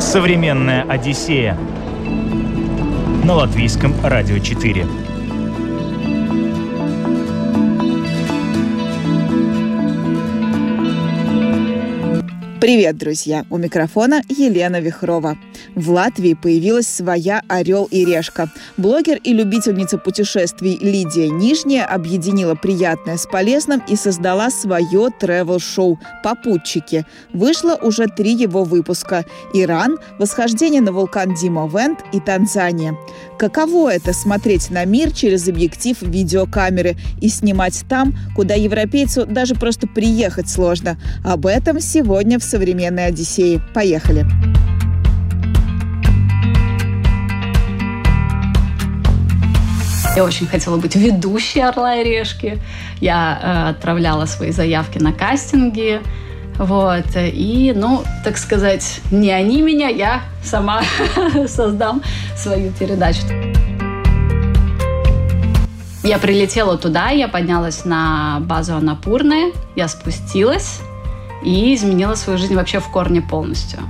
Современная Одиссея на Латвийском радио 4. Привет, друзья! У микрофона Елена Вихрова. В Латвии появилась своя «Орел и решка». Блогер и любительница путешествий Лидия Нижняя объединила приятное с полезным и создала свое тревел-шоу «Попутчики». Вышло уже 3 его выпуска: Иран, восхождение на вулкан Димовент и Танзания. Каково это — смотреть на мир через объектив видеокамеры и снимать там, куда европейцу даже просто приехать сложно? Об этом сегодня в «Современной Одиссее». Поехали! Я очень хотела быть ведущей «Орла и решки». Я отправляла свои заявки на кастинги. Вот. И, так сказать, не они меня, я сама создам свою передачу. Я прилетела туда, я поднялась на базу Анапурны, я спустилась и изменила свою жизнь вообще в корне полностью.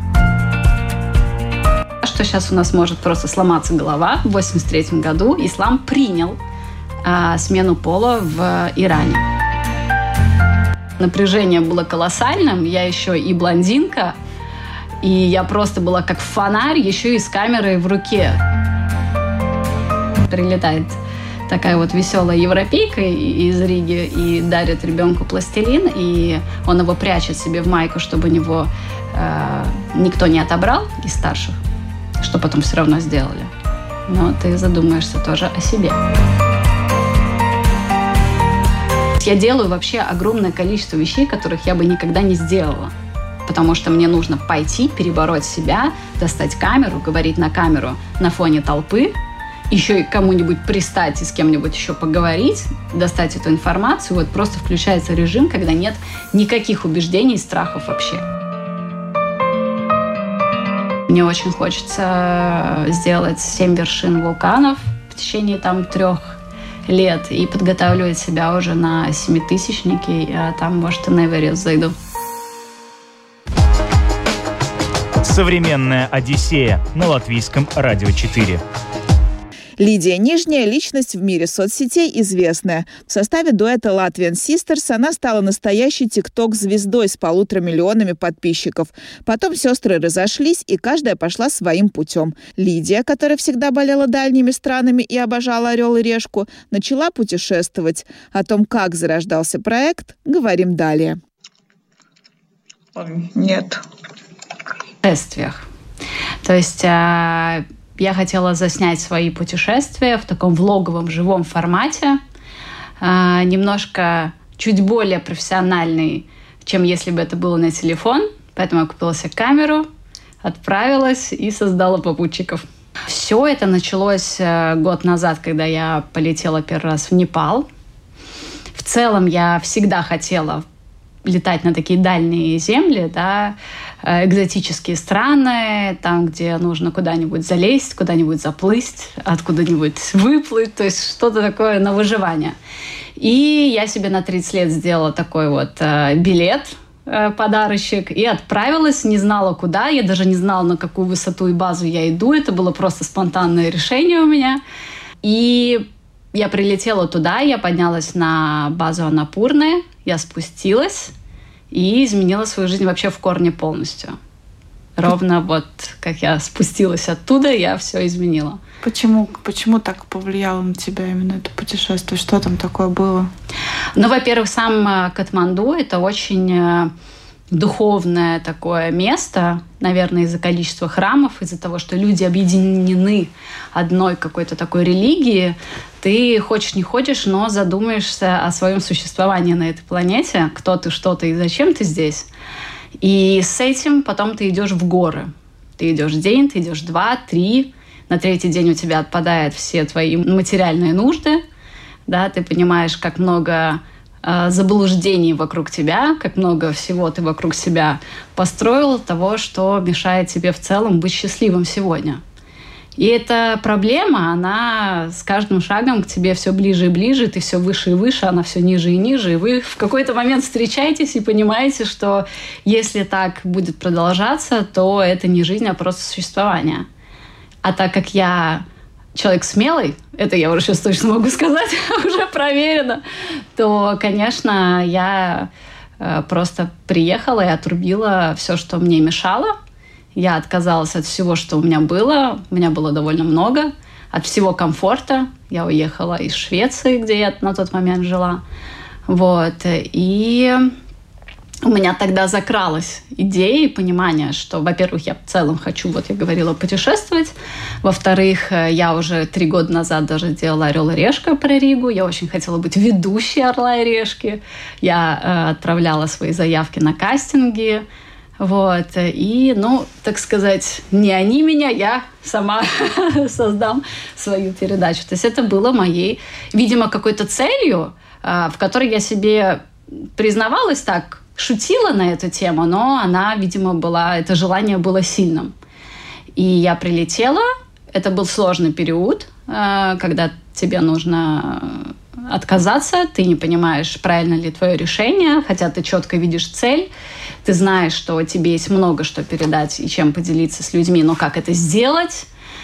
Что сейчас у нас может просто сломаться голова. В 1983 году ислам принял смену пола в Иране. Напряжение было колоссальным. Я еще и блондинка. И я просто была как фонарь, еще и с камерой в руке. Прилетает такая вот веселая европейка из Риги и дарит ребенку пластилин. И он его прячет себе в майку, чтобы него никто не отобрал из старших. Что потом все равно сделали. Но ты задумаешься тоже о себе. Я делаю вообще огромное количество вещей, которых я бы никогда не сделала. Потому что мне нужно пойти, перебороть себя, достать камеру, говорить на камеру на фоне толпы, еще и кому-нибудь пристать и с кем-нибудь еще поговорить, достать эту информацию. Вот просто включается режим, когда нет никаких убеждений и страхов вообще. Мне очень хочется сделать 7 вершин вулканов в течение 3 лет и подготавливать себя уже на 7000-ники, а там, может, и на Эверест зайду. Современная Одиссея на Латвийском радио 4. Лидия Нижняя – личность в мире соцсетей известная. В составе дуэта Latvian Sisters она стала настоящей тикток-звездой с 1,5 миллионами подписчиков. Потом сестры разошлись, и каждая пошла своим путем. Лидия, которая всегда болела дальними странами и обожала «Орел и решку», начала путешествовать. О том, как зарождался проект, говорим далее. Нет. В путешествиях. То есть я хотела заснять свои путешествия в таком влоговом, живом формате, немножко чуть более профессиональный, чем если бы это было на телефон. Поэтому я купила себе камеру, отправилась и создала попутчиков. Все это началось год назад, когда я полетела первый раз в Непал. В целом я всегда хотела летать на такие дальние земли, да, экзотические страны, там, где нужно куда-нибудь залезть, куда-нибудь заплыть, откуда-нибудь выплыть, то есть что-то такое на выживание. И я себе на 30 лет сделала такой вот билет, подарочек, и отправилась, не знала куда, я даже не знала, на какую высоту и базу я иду, это было просто спонтанное решение у меня. И я прилетела туда, я поднялась на базу Анапурны, я спустилась и изменила свою жизнь вообще в корне полностью. Ровно вот как я спустилась оттуда, я все изменила. Почему так повлияло на тебя именно это путешествие? Что там такое было? Во-первых, сам Катманду — это очень духовное такое место, наверное, из-за количества храмов, из-за того, что люди объединены одной какой-то такой религией. Ты хочешь не хочешь, но задумаешься о своем существовании на этой планете, кто ты, что ты и зачем ты здесь. И с этим потом ты идешь в горы. Ты идешь день, ты идешь 2, 3. На 3-й день у тебя отпадают все твои материальные нужды. Да, ты понимаешь, как много заблуждений вокруг тебя, как много всего ты вокруг себя построил, того, что мешает тебе в целом быть счастливым сегодня. И эта проблема, она с каждым шагом к тебе все ближе и ближе, ты все выше и выше, она все ниже и ниже. И вы в какой-то момент встречаетесь и понимаете, что если так будет продолжаться, то это не жизнь, а просто существование. А так как я человек смелый, это я уже сейчас точно могу сказать, уже проверено, то, конечно, я просто приехала и отрубила все, что мне мешало. Я отказалась от всего, что у меня было. У меня было довольно много. От всего комфорта. Я уехала из Швеции, где я на тот момент жила. Вот. И у меня тогда закралась идея и понимание, что, во-первых, я в целом хочу, вот я говорила, путешествовать. Во-вторых, я уже 3 года назад даже делала «Орел и решка» про Ригу. Я очень хотела быть ведущей «Орла и решки». Я отправляла свои заявки на кастинги. Вот. И, так сказать, не они меня, я сама создам свою передачу. То есть это было моей, видимо, какой-то целью, в которой я себе признавалась так, шутила на эту тему, но она, видимо, это желание было сильным. И я прилетела. Это был сложный период, когда тебе нужно отказаться, ты не понимаешь, правильно ли твое решение, хотя ты четко видишь цель, ты знаешь, что тебе есть много что передать и чем поделиться с людьми, но как это сделать?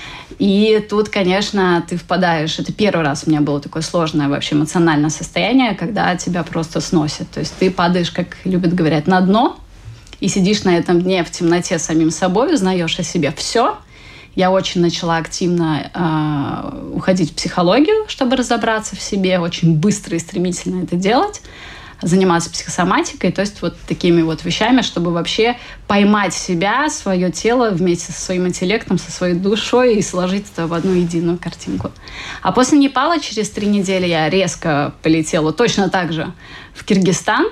И тут, конечно, ты впадаешь... Это первый раз у меня было такое сложное вообще эмоциональное состояние, когда тебя просто сносит. То есть ты падаешь, как любят говорить, на дно, и сидишь на этом дне в темноте самим собой, узнаешь о себе все. Я очень начала активно уходить в психологию, чтобы разобраться в себе, очень быстро и стремительно это делать, заниматься психосоматикой, то есть вот такими вот вещами, чтобы вообще поймать себя, свое тело вместе со своим интеллектом, со своей душой и сложить это в одну единую картинку. А после Непала через 3 недели я резко полетела точно так же в Киргизстан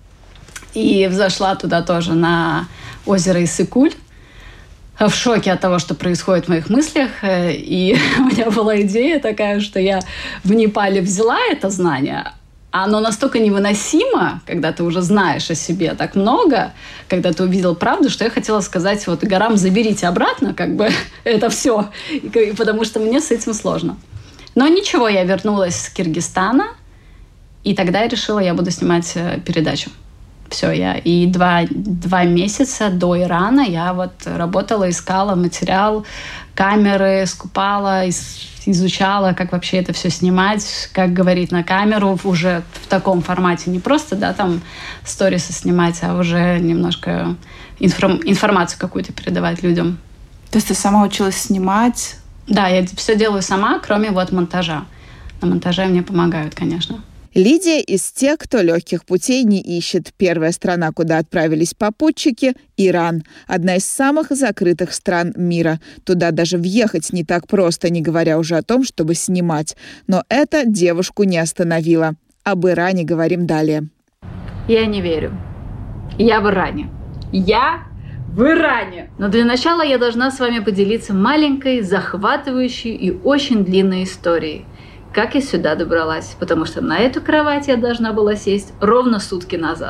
и взошла туда тоже на озеро Иссык-Куль, в шоке от того, что происходит в моих мыслях. И у меня была идея такая, что я в Непале взяла это знание, а оно настолько невыносимо, когда ты уже знаешь о себе так много, когда ты увидел правду, что я хотела сказать, вот горам заберите обратно, как бы это все, потому что мне с этим сложно. Но ничего, я вернулась с Киргизстана, и тогда я решила, я буду снимать передачу. Все, и 2 месяца до Ирана я вот работала, искала материал, камеры, скупала, изучала, как вообще это все снимать, как говорить на камеру уже в таком формате. Не просто, там сторисы снимать, а уже немножко информацию какую-то передавать людям. То есть ты сама училась снимать? Да, я все делаю сама, кроме вот монтажа. На монтаже мне помогают, конечно. Лидия из тех, кто легких путей не ищет. Первая страна, куда отправились попутчики – Иран. Одна из самых закрытых стран мира. Туда даже въехать не так просто, не говоря уже о том, чтобы снимать. Но это девушку не остановило. Об Иране говорим далее. Я не верю. Я в Иране. Я в Иране! Но для начала я должна с вами поделиться маленькой, захватывающей и очень длинной историей. Как я сюда добралась, потому что на эту кровать я должна была сесть ровно сутки назад.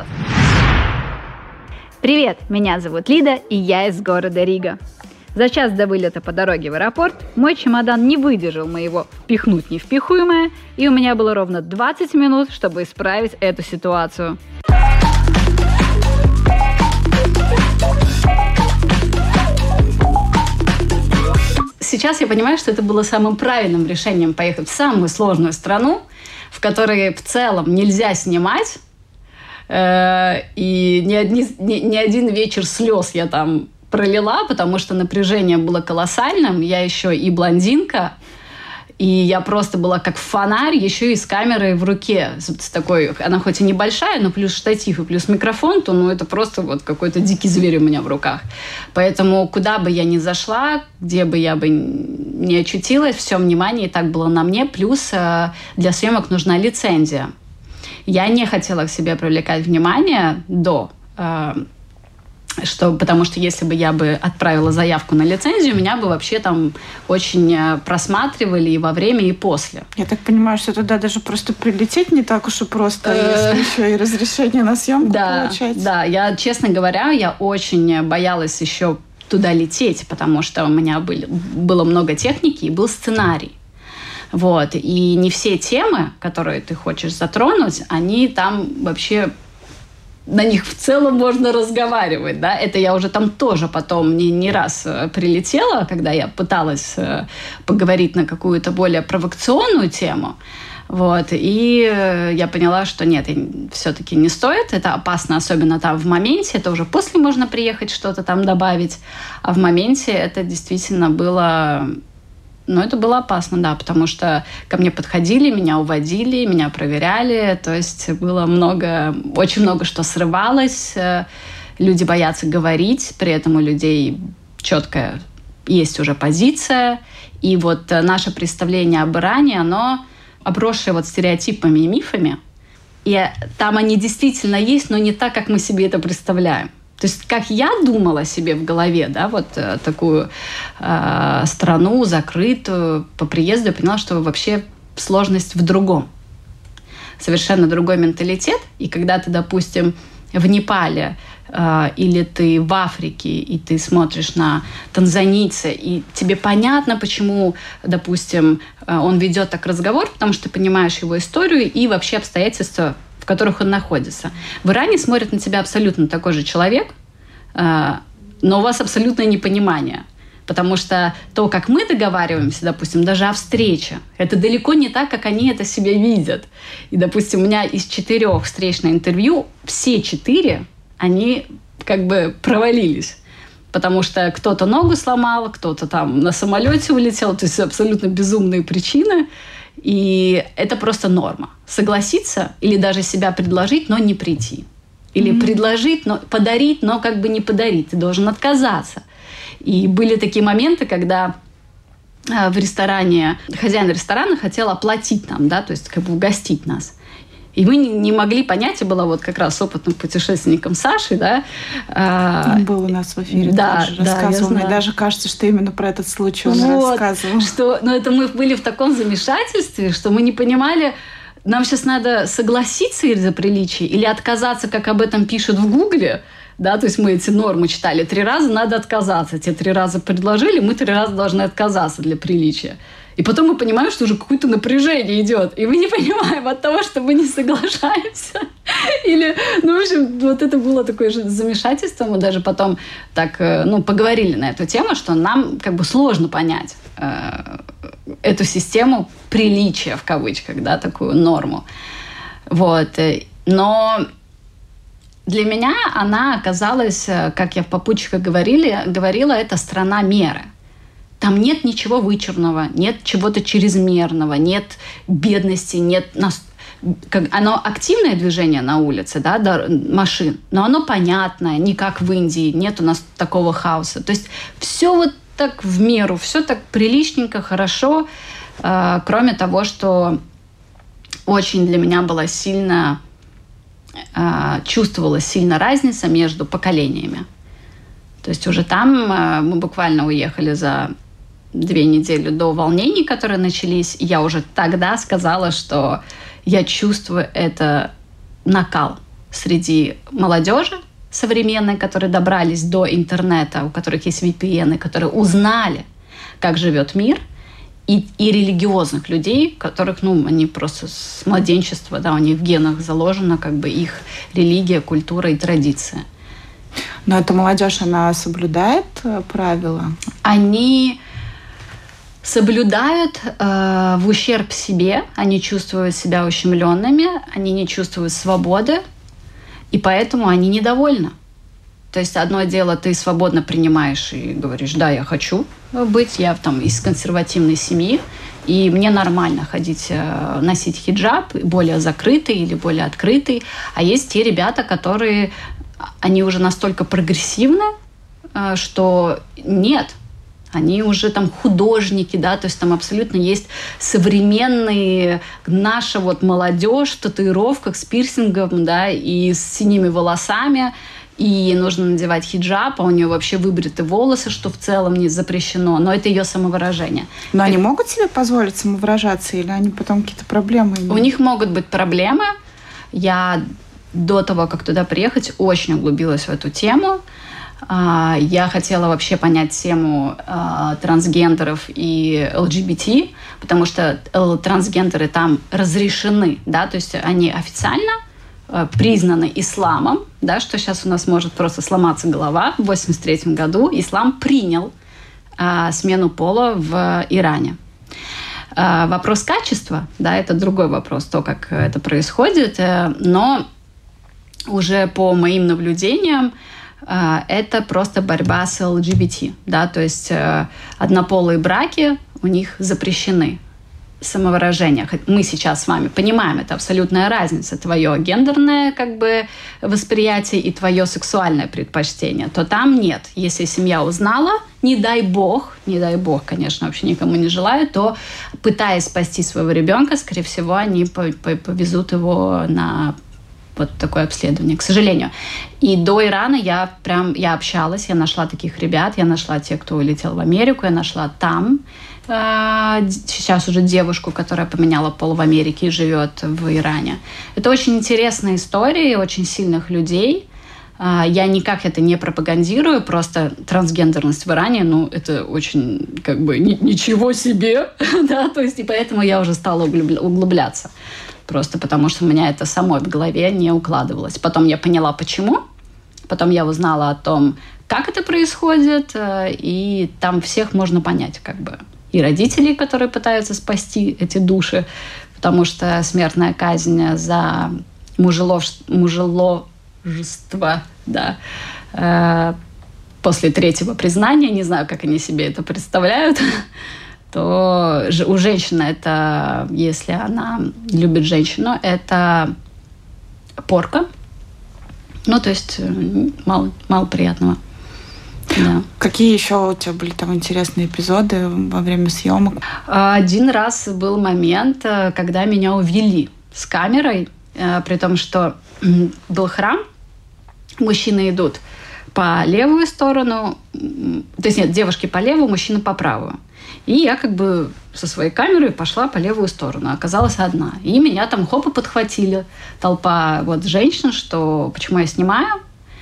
Привет, меня зовут Лида, и я из города Рига. За час до вылета по дороге в аэропорт мой чемодан не выдержал моего «впихнуть невпихуемое», и у меня было ровно 20 минут, чтобы исправить эту ситуацию. Сейчас я понимаю, что это было самым правильным решением поехать в самую сложную страну, в которой в целом нельзя снимать. И ни один вечер слез я там пролила, потому что напряжение было колоссальным. Я еще и блондинка. И я просто была как фонарь, еще и с камерой в руке. С такой, она хоть и небольшая, но плюс штатив и плюс микрофон, то это просто вот какой-то дикий зверь у меня в руках. Поэтому куда бы я ни зашла, где бы я бы ни очутилась, все внимание и так было на мне. Плюс для съемок нужна лицензия. Я не хотела к себе привлекать внимание потому что если бы я бы отправила заявку на лицензию, меня бы вообще там очень просматривали и во время, и после. Я так понимаю, что туда даже просто прилететь не так уж и просто, если еще и разрешение на съемку получать. Да, честно говоря, я очень боялась еще туда лететь, потому что у меня было много техники и был сценарий. Вот. И не все темы, которые ты хочешь затронуть, они там вообще... На них в целом можно разговаривать, да. Это я уже там тоже потом не раз прилетела, когда я пыталась поговорить на какую-то более провокационную тему. Вот. И я поняла, что нет, все-таки не стоит. Это опасно, особенно там в моменте. Это уже после можно приехать что-то там добавить. А в моменте это действительно было... Ну, это было опасно, да, потому что ко мне подходили, меня уводили, меня проверяли. То есть было очень много что срывалось. Люди боятся говорить, при этом у людей четкая есть уже позиция. И вот наше представление об Иране, оно обросшее вот стереотипами и мифами. И там они действительно есть, но не так, как мы себе это представляем. То есть, как я думала себе в голове, да, вот такую страну закрытую по приезду, я поняла, что вообще сложность в другом. Совершенно другой менталитет. И когда ты, допустим, в Непале или ты в Африке, и ты смотришь на танзанийца, и тебе понятно, почему, допустим, он ведет так разговор, потому что ты понимаешь его историю и вообще обстоятельства, в которых он находится. В Иране смотрит на тебя абсолютно такой же человек, но у вас абсолютное непонимание. Потому что то, как мы договариваемся, допустим, даже о встрече, это далеко не так, как они это себе видят. И, допустим, у меня из 4 встреч на интервью, все 4, они как бы провалились. Потому что кто-то ногу сломал, кто-то там на самолете улетел, то есть абсолютно безумные причины. И это просто норма. Согласиться или даже себя предложить, но не прийти. Или предложить, но подарить, но как бы не подарить. Ты должен отказаться. И были такие моменты, когда в ресторане хозяин ресторана хотел оплатить нам, да, то есть как бы угостить нас. И мы не могли понять, я была вот как раз опытным путешественником Сашей, да. Он был у нас в эфире, да, тоже рассказывал. Мне даже кажется, что именно про этот случай он рассказывал. Но это мы были в таком замешательстве, что мы не понимали, нам сейчас надо согласиться из-за приличия или отказаться, как об этом пишут в Гугле. Да, то есть мы эти нормы читали 3 раза, надо отказаться. Те 3 раза предложили, мы 3 раза должны отказаться для приличия. И потом мы понимаем, что уже какое-то напряжение идет. И мы не понимаем от того, что мы не соглашаемся. Или, в общем, вот это было такое же замешательство. Мы даже потом так, поговорили на эту тему, что нам как бы сложно понять эту систему приличия, в кавычках, да, такую норму. Вот. Но для меня она оказалась, как я в попутчиках говорила, это страна меры. Там нет ничего вычурного, нет чего-то чрезмерного, нет бедности, нет... Оно активное движение на улице, да, машин, но оно понятное, не как в Индии, нет у нас такого хаоса. То есть все вот так в меру, все так приличненько, хорошо, кроме того, что очень для меня была чувствовалась сильно разница между поколениями. То есть уже там мы буквально уехали за 2 недели до волнений, которые начались. И я уже тогда сказала, что я чувствую это накал среди молодежи современной, которые добрались до интернета, у которых есть VPN, которые узнали, как живет мир, и религиозных людей, которых, они просто с младенчества, да, у них в генах заложена как бы их религия, культура и традиция. Но эта молодежь, она соблюдает правила? Они соблюдают в ущерб себе, они чувствуют себя ущемленными, они не чувствуют свободы, и поэтому они недовольны. То есть одно дело, ты свободно принимаешь и говоришь, да, я хочу быть, я там из консервативной семьи, и мне нормально носить хиджаб, более закрытый или более открытый. А есть те ребята, которые, они уже настолько прогрессивны, что нет, они уже там художники, да, то есть там абсолютно есть современные, наша вот молодежь в татуировках с пирсингом, да, и с синими волосами, и нужно надевать хиджаб, а у нее вообще выбриты волосы, что в целом не запрещено, но это ее самовыражение. Но они могут себе позволить самовыражаться, или они потом какие-то проблемы имеют? У них могут быть проблемы. Я до того, как туда приехать, очень углубилась в эту тему. Я хотела вообще понять тему трансгендеров и ЛГБТ, потому что трансгендеры там разрешены, да, то есть они официально признаны исламом, да, что сейчас у нас может просто сломаться голова. В 1983 году ислам принял смену пола в Иране. Вопрос качества, да, это другой вопрос, то, как это происходит, но уже по моим наблюдениям это просто борьба с ЛГБТ, да, то есть однополые браки у них запрещены. Самовыражение. Мы сейчас с вами понимаем, это абсолютная разница. Твое гендерное восприятие и твое сексуальное предпочтение. То там нет. Если семья узнала, не дай бог, конечно, вообще никому не желаю, то, пытаясь спасти своего ребенка, скорее всего, они повезут его на вот такое обследование, к сожалению. И до Ирана я общалась, я нашла таких ребят, я нашла тех, кто улетел в Америку, я нашла там сейчас уже девушку, которая поменяла пол в Америке и живет в Иране. Это очень интересная история, очень сильных людей. Я никак это не пропагандирую, просто трансгендерность в Иране, это очень, ничего себе, да, то есть, и поэтому я уже стала углубляться, просто потому что у меня это самой в голове не укладывалось. Потом я поняла, почему, потом я узнала о том, как это происходит, и там всех можно понять, и родителей, которые пытаются спасти эти души, потому что смертная казнь за мужеложество, да, после третьего признания, не знаю, как они себе это представляют, то у женщины это, если она любит женщину, это порка. То есть мало приятного. Да. Какие еще у тебя были там интересные эпизоды во время съемок? Один раз был момент, когда меня увели с камерой, при том, что был храм, мужчины идут по левую сторону, то есть нет, девушки по левую, мужчины по правую. И я со своей камерой пошла по левую сторону, оказалась одна. И меня там и подхватили толпа женщин, что почему я снимаю,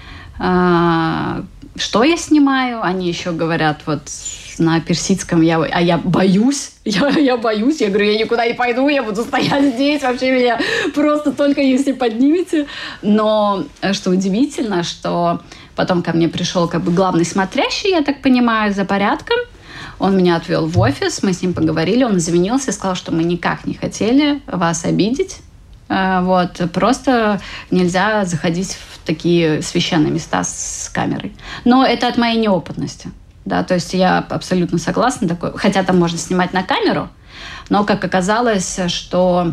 что я снимаю. Они еще говорят на персидском, я боюсь, я боюсь. Я говорю, я никуда не пойду, я буду стоять здесь, вообще меня просто только если поднимете. Но что удивительно, что потом ко мне пришел главный смотрящий, я так понимаю, за порядком. Он меня отвел в офис, мы с ним поговорили, он извинился и сказал, что мы никак не хотели вас обидеть. Просто нельзя заходить в такие священные места с камерой. Но это от моей неопытности. Да, то есть я абсолютно согласна. Хотя там можно снимать на камеру, но как оказалось, что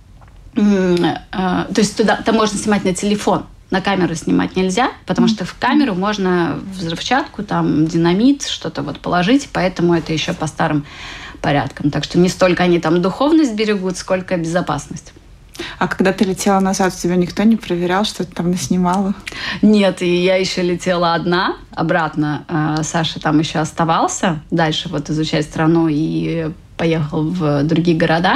то есть там можно снимать на телефон, на камеру снимать нельзя, потому что в камеру можно взрывчатку, там динамит, что-то положить, поэтому это еще по старым порядкам. Так что не столько они там духовность берегут, сколько безопасность. А когда ты летела назад, тебя никто не проверял, что ты там наснимала? Нет, и я еще летела одна обратно. Саша там еще оставался дальше изучать страну и поехал в другие города.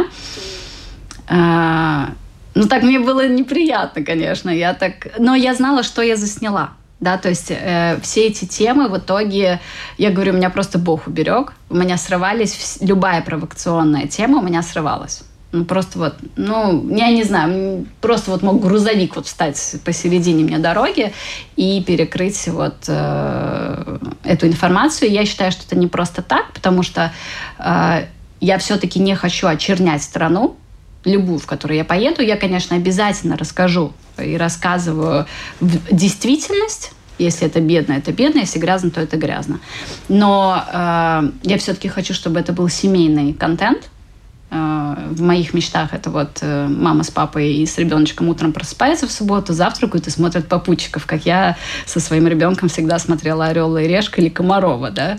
Так мне было неприятно, конечно. Но я знала, что я засняла. Да, то есть все эти темы в итоге, я говорю, меня просто Бог уберег. У меня срывались, любая провокационная тема у меня срывалась. Я не знаю, просто мог грузовик встать посередине мне дороги и перекрыть эту информацию. Я считаю, что это не просто так, потому что я все-таки не хочу очернять страну, любую, в которую я поеду. Я, конечно, обязательно расскажу и рассказываю действительность. Если это бедно, если грязно, то это грязно. Но я все-таки хочу, чтобы это был семейный контент. В моих мечтах это мама с папой и с ребеночком утром просыпаются в субботу, завтракают и смотрят «Попутчиков», как я со своим ребенком всегда смотрела «Орел и решка» или «Комарова», да,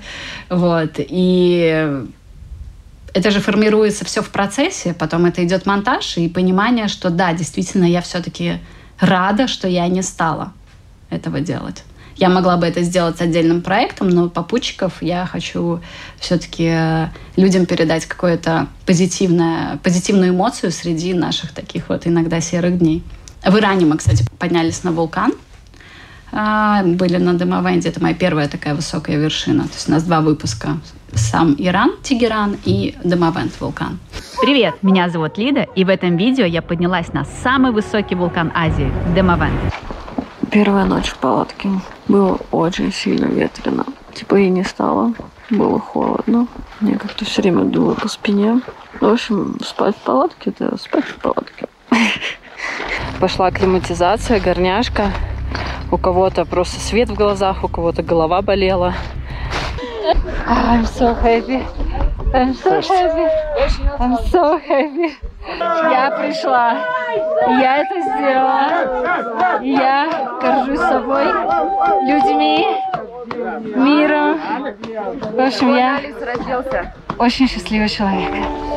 И это же формируется все в процессе, потом это идет монтаж и понимание, что да, действительно, я все-таки рада, что я не стала этого делать. Я могла бы это сделать отдельным проектом, но «Попутчиков» я хочу все-таки людям передать какую-то позитивную эмоцию среди наших таких иногда серых дней. В Иране мы, кстати, поднялись на вулкан. были на Демавенде. Это моя первая такая высокая вершина. То есть у нас 2 выпуска. Сам Иран, Тегеран и Демавенд вулкан. Привет, меня зовут Лида, и в этом видео я поднялась на самый высокий вулкан Азии – Демавенд. Первая ночь в палатке. Было очень сильно ветрено. И не стало. Было холодно. Мне как-то все время дуло по спине. В общем, спать в палатке – это спать в палатке. Пошла акклиматизация, горняшка. У кого-то просто свет в глазах, у кого-то голова болела. I'm so happy. I'm so happy. I'm so happy. Я пришла. Я это сделала. Я горжусь собой, людьми, миром. В общем, я очень счастливый человек.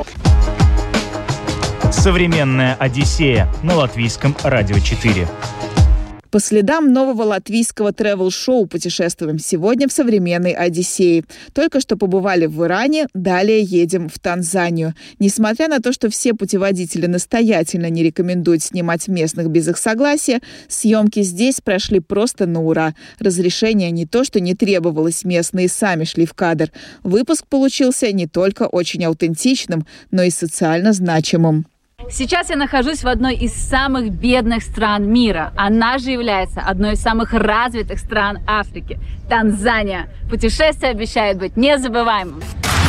Современная Одиссея на Латвийском радио 4. По следам нового латвийского тревел-шоу «Путешествуем сегодня в современной Одиссее». Только что побывали в Иране, далее едем в Танзанию. Несмотря на то, что все путеводители настоятельно не рекомендуют снимать местных без их согласия, съемки здесь прошли просто на ура. Разрешения не то, что не требовалось, местные сами шли в кадр. Выпуск получился не только очень аутентичным, но и социально значимым. Сейчас я нахожусь в одной из самых бедных стран мира. Она же является одной из самых развитых стран Африки – Танзания. Путешествие обещает быть незабываемым.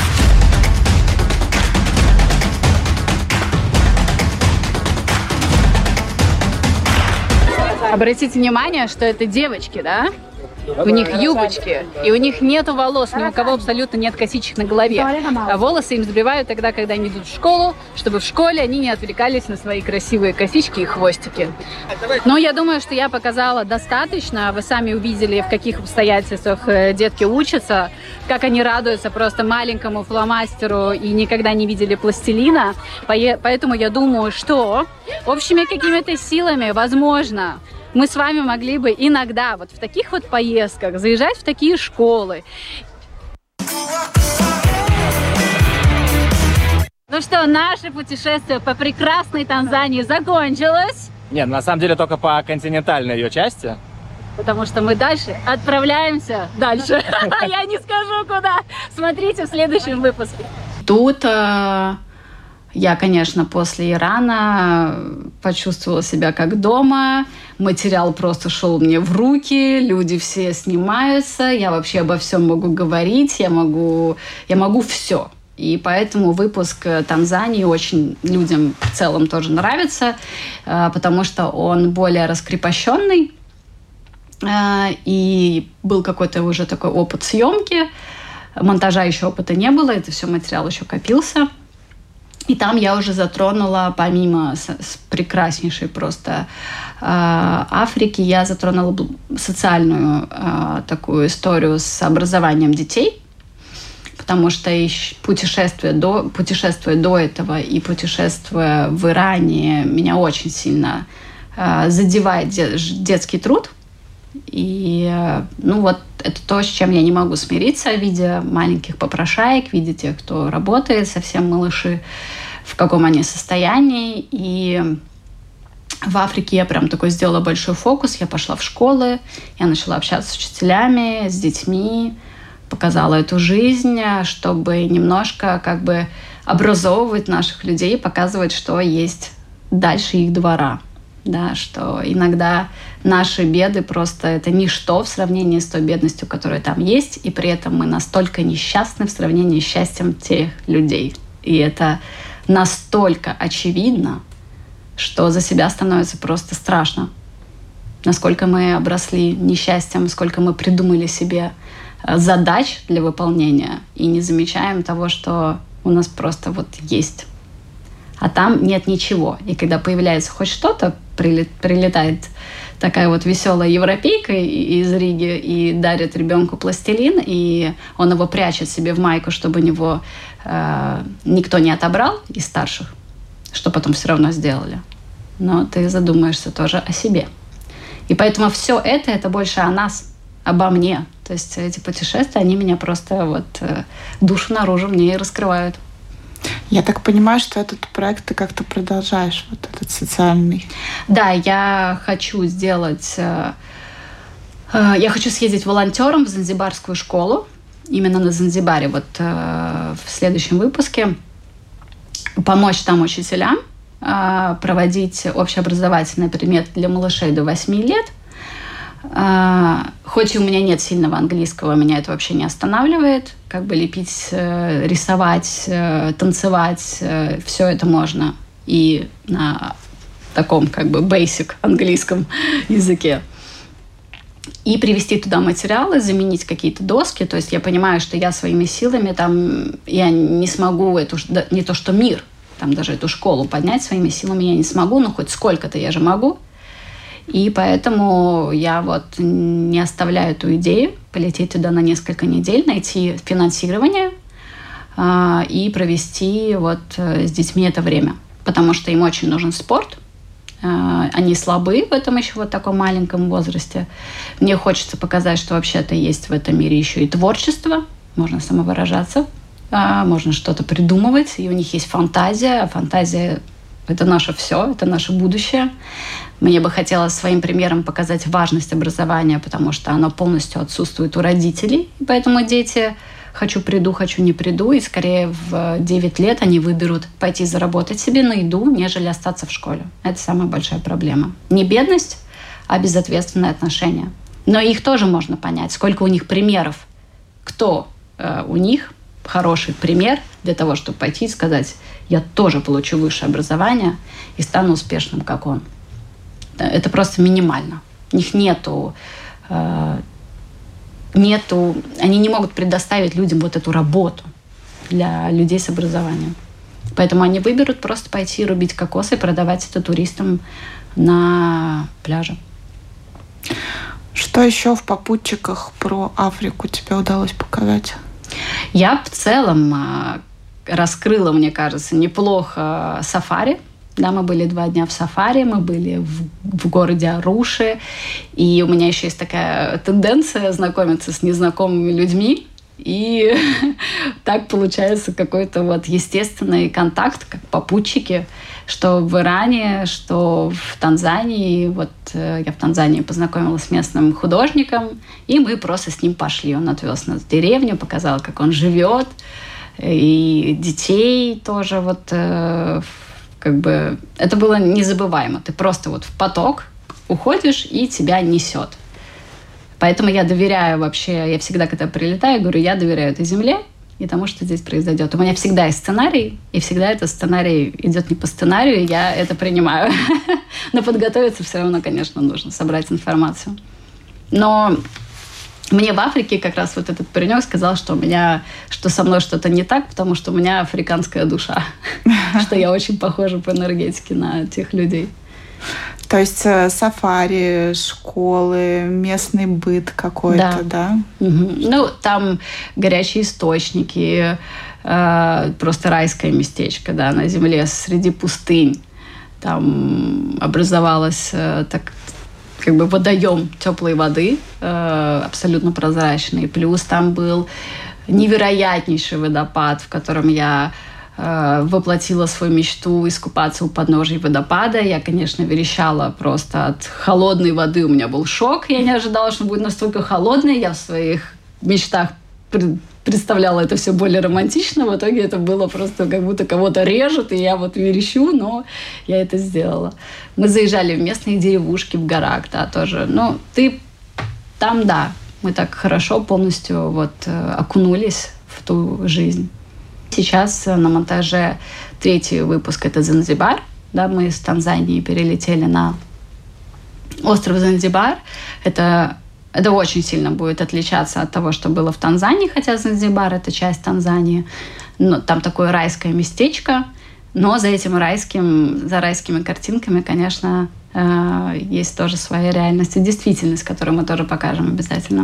Обратите внимание, что это девочки, да? У них юбочки, и у них нету волос, ни у кого абсолютно нет косичек на голове. А волосы им сбривают тогда, когда они идут в школу, чтобы в школе они не отвлекались на свои красивые косички и хвостики. Но я думаю, что я показала достаточно. Вы сами увидели, в каких обстоятельствах детки учатся, как они радуются просто маленькому фломастеру и никогда не видели пластилина. Поэтому я думаю, что общими какими-то силами, возможно, мы с вами могли бы иногда вот в таких вот поездках заезжать в такие школы. Ну что, наше путешествие по прекрасной Танзании закончилось. Нет, на самом деле только по континентальной ее части. Потому что мы дальше отправляемся дальше. Я не скажу куда. Смотрите в следующем выпуске. Тут я, конечно, после Ирана почувствовала себя как дома. Материал просто шел мне в руки, люди все снимаются, я вообще обо всем могу говорить, я могу все. И поэтому выпуск Танзании очень людям в целом тоже нравится, потому что он более раскрепощенный. И был какой-то уже такой опыт съемки. Монтажа еще опыта не было, это все материал еще копился. И там я уже затронула, помимо прекраснейшей просто Африки, я затронула социальную такую историю с образованием детей, потому что путешествуя до этого и путешествуя в Иране, меня очень сильно задевает детский труд. И вот это то, с чем я не могу смириться, видя маленьких попрошаек, видя тех, кто работает, совсем малыши, в каком они состоянии. И в Африке я прям такой сделала большой фокус. Я пошла в школы, я начала общаться с учителями, с детьми, показала эту жизнь, чтобы немножко как бы образовывать наших людей, показывать, что есть дальше их двора. Да, что иногда наши беды просто это ничто в сравнении с той бедностью, которая там есть, и при этом мы настолько несчастны в сравнении с счастьем тех людей. И это настолько очевидно, что за себя становится просто страшно. Насколько мы обросли несчастьем, сколько мы придумали себе задач для выполнения и не замечаем того, что у нас просто вот есть. А там нет ничего. И когда появляется хоть что-то, прилетает такая вот веселая европейка из Риги и дарит ребенку пластилин, и он его прячет себе в майку, чтобы него никто не отобрал из старших, что потом все равно сделали. Но ты задумаешься тоже о себе. И поэтому все это больше о нас, обо мне. То есть эти путешествия, они меня просто вот душу наружу мне и раскрывают. Я так понимаю, что этот проект ты как-то продолжаешь, вот этот социальный. Да, я хочу сделать Я хочу съездить волонтером в Занзибарскую школу. Именно на Занзибаре, вот в следующем выпуске. Помочь там учителям проводить общеобразовательный предмет для малышей до 8 лет. Хоть и у меня нет сильного английского, меня это вообще не останавливает. Как бы лепить, рисовать, танцевать, все это можно. И на таком как бы basic английском языке. И привезти туда материалы, заменить какие-то доски. То есть я понимаю, что я своими силами там, я не смогу не то что мир, там даже эту школу поднять своими силами я не смогу, но хоть сколько-то я же могу. И поэтому я вот не оставляю эту идею полететь туда на несколько недель, найти финансирование и провести вот с детьми это время. Потому что им очень нужен спорт. Они слабы в этом еще вот таком маленьком возрасте. Мне хочется показать, что вообще-то есть в этом мире еще и творчество. Можно самовыражаться, можно что-то придумывать. И у них есть фантазия. А фантазия – это наше все, это наше будущее. Мне бы хотелось своим примером показать важность образования, потому что оно полностью отсутствует у родителей. И поэтому дети «хочу приду, хочу не приду», и скорее в 9 лет они выберут пойти заработать себе на еду, нежели остаться в школе. Это самая большая проблема. Не бедность, а безответственное отношение. Но их тоже можно понять, сколько у них примеров, кто у них хороший пример для того, чтобы пойти и сказать: я тоже получу высшее образование и стану успешным, как он. Это просто минимально. У них нету, они не могут предоставить людям вот эту работу для людей с образованием. Поэтому они выберут просто пойти рубить кокосы и продавать это туристам на пляже. Что еще в попутчиках про Африку тебе удалось показать? Я в целом раскрыла, мне кажется, неплохо сафари. Да, мы были 2 дня в сафари, мы были в городе Аруши. И у меня еще есть такая тенденция знакомиться с незнакомыми людьми. И так получается какой-то вот естественный контакт, как попутчики, что в Иране, что в Танзании. Вот я в Танзании познакомилась с местным художником, и мы просто с ним пошли. Он отвез нас в деревню, показал, как он живет, и детей тоже вот как бы это было незабываемо. Ты просто вот в поток уходишь, и тебя несет. Поэтому я доверяю вообще, я всегда, когда прилетаю, говорю, я доверяю этой земле и тому, что здесь произойдет. У меня всегда есть сценарий, и всегда этот сценарий идет не по сценарию, и я это принимаю. Но подготовиться все равно, конечно, нужно, собрать информацию. Но мне в Африке как раз вот этот паренек сказал, что со мной что-то не так, потому что у меня африканская душа, что я очень похожа по энергетике на тех людей. То есть сафари, школы, местный быт какой-то, да? Угу. Ну, там горячие источники, просто райское местечко, да, на земле среди пустынь. Там образовалась как бы водоем теплой воды, абсолютно прозрачный. Плюс там был невероятнейший водопад, в котором я воплотила свою мечту искупаться у подножия водопада. Я, конечно, верещала просто от холодной воды. У меня был шок. Я не ожидала, что будет настолько холодной. Я в своих мечтах представляла это все более романтично. В итоге это было просто как будто кого-то режут, и я вот верещу, но я это сделала. Мы заезжали в местные деревушки в горах, да, тоже. Ну, ты там, да, мы так хорошо полностью вот окунулись в ту жизнь. Сейчас на монтаже 3-й выпуск – это Занзибар. Да, мы из Танзании перелетели на остров Занзибар. Это очень сильно будет отличаться от того, что было в Танзании, хотя Занзибар – это часть Танзании. Но там такое райское местечко. Но за райскими картинками, конечно, есть тоже своя реальность и действительность, которую мы тоже покажем обязательно.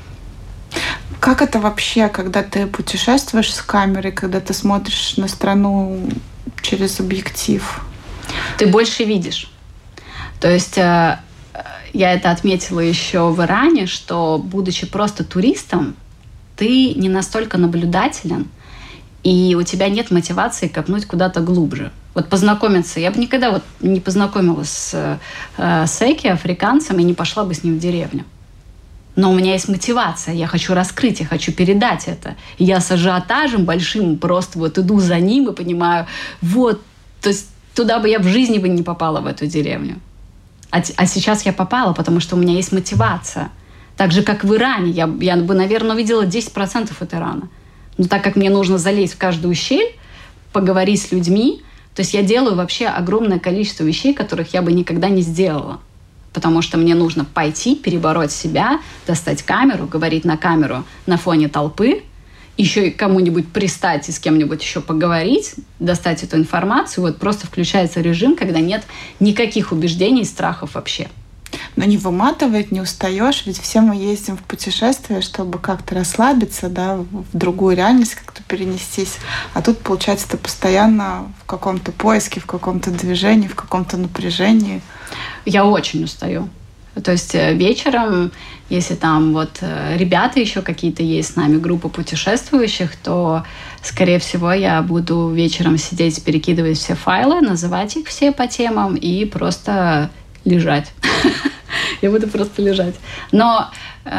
Как это вообще, когда ты путешествуешь с камерой, когда ты смотришь на страну через объектив? Ты больше видишь. То есть я это отметила еще в Иране, что, будучи просто туристом, ты не настолько наблюдателен, и у тебя нет мотивации копнуть куда-то глубже. Вот познакомиться. Я бы никогда вот не познакомилась с Секи, африканцем, и не пошла бы с ним в деревню. Но у меня есть мотивация, я хочу раскрыть, я хочу передать это. И я с ажиотажем большим просто вот иду за ним и понимаю, вот, то есть туда бы я в жизни бы не попала, в эту деревню. А сейчас я попала, потому что у меня есть мотивация. Так же, как в Иране. Я бы, наверное, увидела 10% от Ирана. Но так как мне нужно залезть в каждую щель, поговорить с людьми, то есть я делаю вообще огромное количество вещей, которых я бы никогда не сделала. Потому что мне нужно пойти, перебороть себя, достать камеру, говорить на камеру на фоне толпы, еще и кому-нибудь пристать и с кем-нибудь еще поговорить, достать эту информацию. Вот просто включается режим, когда нет никаких убеждений и страхов вообще. Но не выматывает, не устаешь, ведь все мы ездим в путешествие, чтобы как-то расслабиться, да, в другую реальность как-то перенестись. А тут, получается, ты постоянно в каком-то поиске, в каком-то движении, в каком-то напряжении. Я очень устаю. То есть вечером, если там вот ребята еще какие-то есть с нами, группа путешествующих, то, скорее всего, я буду вечером сидеть, перекидывать все файлы, называть их все по темам и просто лежать. Я буду просто лежать. Но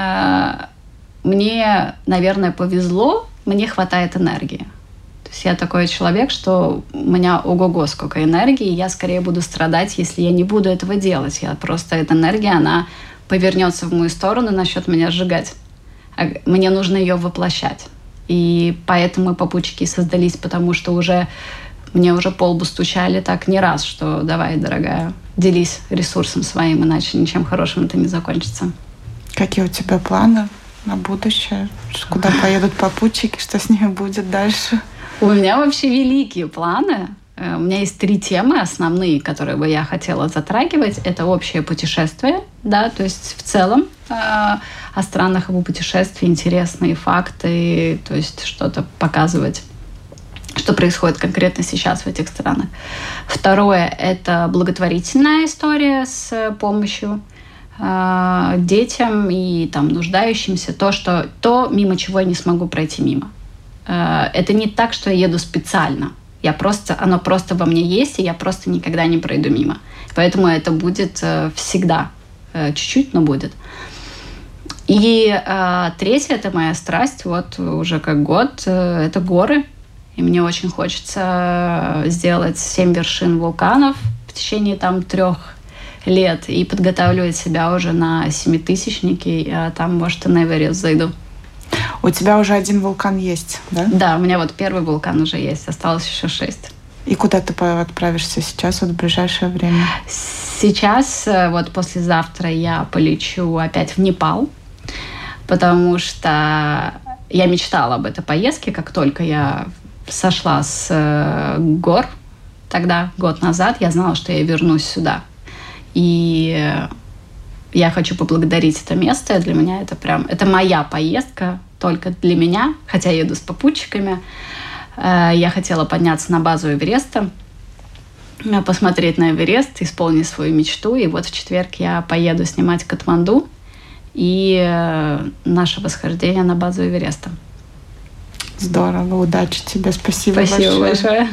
мне, наверное, повезло, мне хватает энергии. То есть я такой человек, что у меня ого-го сколько энергии, я скорее буду страдать, если я не буду этого делать. Эта энергия, она повернется в мою сторону, начнет меня сжигать. Мне нужно ее воплощать. И поэтому попутчики создались, потому что мне уже по лбу стучали так не раз, что давай, дорогая, делись ресурсом своим, иначе ничем хорошим это не закончится. Какие у тебя планы на будущее? Куда поедут попутчики? Что с ними будет дальше? У меня вообще великие планы. У меня есть 3 темы основные, которые бы я хотела затрагивать. Это общее путешествие, да, то есть в целом о странах его путешествий, интересные факты, то есть что-то показывать, что происходит конкретно сейчас в этих странах. Второе – это благотворительная история с помощью детям и там, нуждающимся. То, мимо чего я не смогу пройти мимо. Это не так, что я еду специально. Оно просто во мне есть, и я просто никогда не пройду мимо. Поэтому это будет всегда. Чуть-чуть, но будет. И третье – это моя страсть. Вот уже как год – это горы. И мне очень хочется сделать 7 вершин вулканов в течение 3 лет. И подготавливать себя уже на 7000-ники. А там, может, и на Эверест зайду. У тебя уже 1 вулкан есть, да? Да, у меня вот первый вулкан уже есть. Осталось еще 6. И куда ты отправишься сейчас, в ближайшее время? Сейчас, вот послезавтра я полечу опять в Непал. Потому что я мечтала об этой поездке, как только я сошла с гор, тогда, год назад, я знала, что я вернусь сюда. И я хочу поблагодарить это место. Для меня это моя поездка, только для меня, хотя я еду с попутчиками. Я хотела подняться на базу Эвереста, посмотреть на Эверест, исполнить свою мечту. И вот в четверг я поеду снимать Катманду и наше восхождение на базу Эвереста. Здорово, удачи тебе, спасибо большое.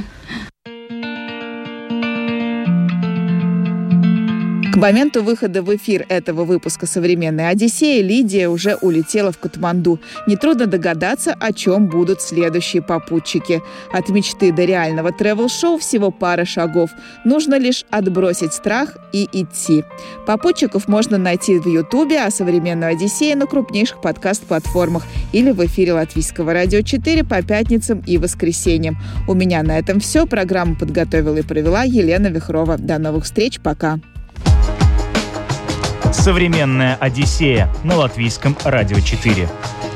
К моменту выхода в эфир этого выпуска «Современной Одиссеи» Лидия уже улетела в Катманду. Нетрудно догадаться, о чем будут следующие попутчики. От мечты до реального тревел-шоу всего пара шагов. Нужно лишь отбросить страх и идти. Попутчиков можно найти в Ютубе, а «Современную Одиссею» на крупнейших подкаст-платформах или в эфире Латвийского радио 4 по пятницам и воскресеньям. У меня на этом все. Программу подготовила и провела Елена Вихрова. До новых встреч. Пока. «Современная Одиссея» на Латвийском радио 4.